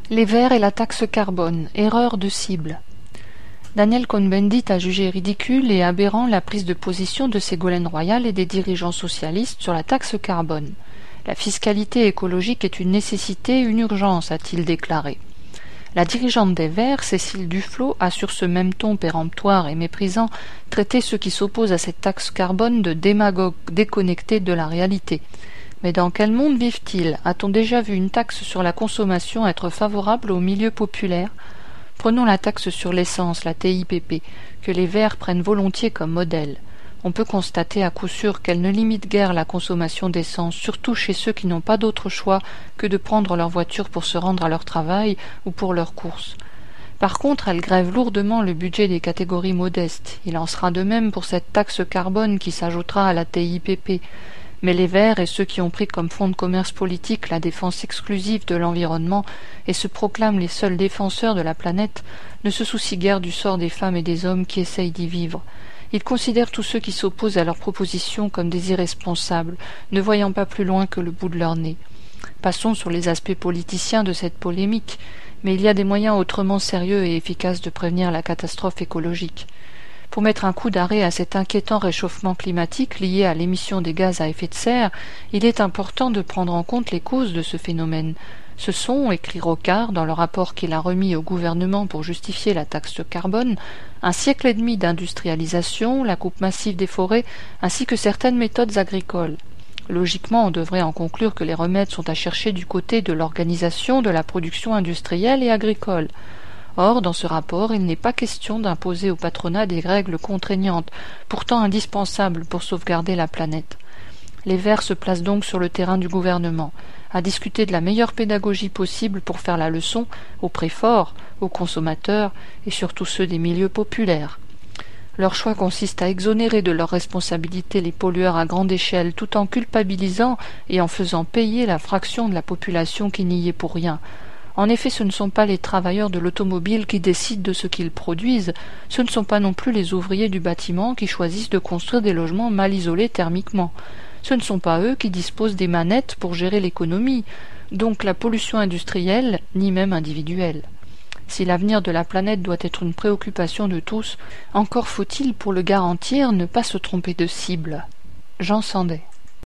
Les Verts et la taxe carbone, erreur de cible. Daniel Cohn-Bendit a jugé ridicule et aberrant la prise de position de Ségolène Royal et des dirigeants socialistes sur la taxe carbone. La fiscalité écologique est une nécessité, une urgence, a-t-il déclaré. La dirigeante des Verts, Cécile Duflot, a sur ce même ton péremptoire et méprisant traité ceux qui s'opposent à cette taxe carbone de démagogues déconnectés de la réalité. Mais dans quel monde vivent-ils? A-t-on déjà vu une taxe sur la consommation être favorable au milieu populaire? Prenons la taxe sur l'essence, la TIPP, que les Verts prennent volontiers comme modèle. On peut constater à coup sûr qu'elle ne limite guère la consommation d'essence, surtout chez ceux qui n'ont pas d'autre choix que de prendre leur voiture pour se rendre à leur travail ou pour leurs courses. Par contre, elle grève lourdement le budget des catégories modestes. Il en sera de même pour cette taxe carbone qui s'ajoutera à la TIPP. Mais les Verts et ceux qui ont pris comme fonds de commerce politique la défense exclusive de l'environnement et se proclament les seuls défenseurs de la planète ne se soucient guère du sort des femmes et des hommes qui essayent d'y vivre. Ils considèrent tous ceux qui s'opposent à leurs propositions comme des irresponsables, ne voyant pas plus loin que le bout de leur nez. Passons sur les aspects politiciens de cette polémique, mais il y a des moyens autrement sérieux et efficaces de prévenir la catastrophe écologique. Pour mettre un coup d'arrêt à cet inquiétant réchauffement climatique lié à l'émission des gaz à effet de serre, il est important de prendre en compte les causes de ce phénomène. Ce sont, écrit Rocard dans le rapport qu'il a remis au gouvernement pour justifier la taxe carbone, un siècle et demi d'industrialisation, la coupe massive des forêts, ainsi que certaines méthodes agricoles. Logiquement, on devrait en conclure que les remèdes sont à chercher du côté de l'organisation de la production industrielle et agricole. Or, dans ce rapport, il n'est pas question d'imposer au patronat des règles contraignantes, pourtant indispensables pour sauvegarder la planète. Les Verts se placent donc sur le terrain du gouvernement, à discuter de la meilleure pédagogie possible pour faire la leçon aux prix forts, aux consommateurs et surtout ceux des milieux populaires. Leur choix consiste à exonérer de leurs responsabilités les pollueurs à grande échelle tout en culpabilisant et en faisant payer la fraction de la population qui n'y est pour rien. En effet, ce ne sont pas les travailleurs de l'automobile qui décident de ce qu'ils produisent, ce ne sont pas non plus les ouvriers du bâtiment qui choisissent de construire des logements mal isolés thermiquement. Ce ne sont pas eux qui disposent des manettes pour gérer l'économie, donc la pollution industrielle, ni même individuelle. Si l'avenir de la planète doit être une préoccupation de tous, encore faut-il pour le garantir ne pas se tromper de cible. Jean Sandet.